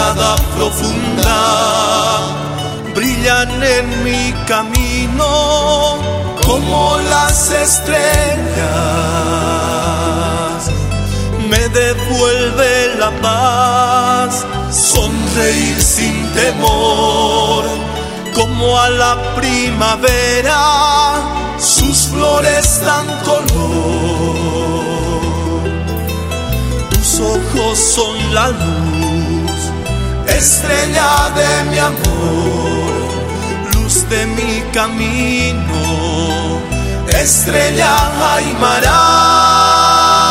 mirada profunda, brillan en mi camino como las estrellas. Me devuelve la paz, sonreír sin temor, como a la primavera sus flores dan color. Tus ojos son la luz, estrella de mi amor, luz de mi camino, estrella Aymara.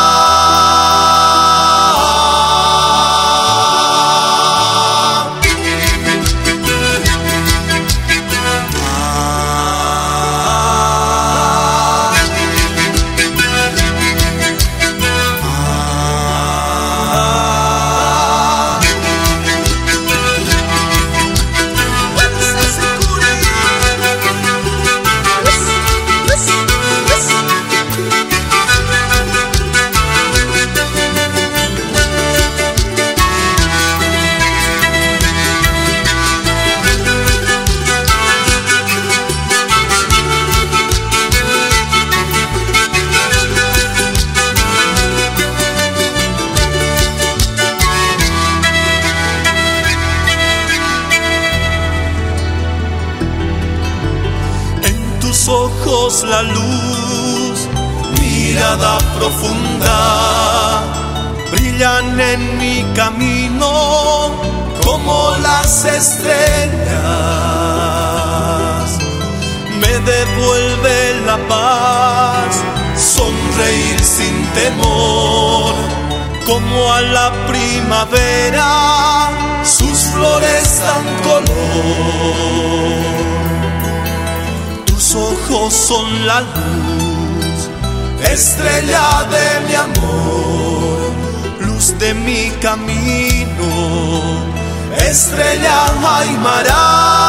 Ojos la luz, mirada profunda, brillan en mi camino como las estrellas. Me devuelve la paz, sonreír sin temor, como a la primavera sus flores dan color. Tus ojos son la luz, estrella de mi amor, luz de mi camino, estrella Aymara.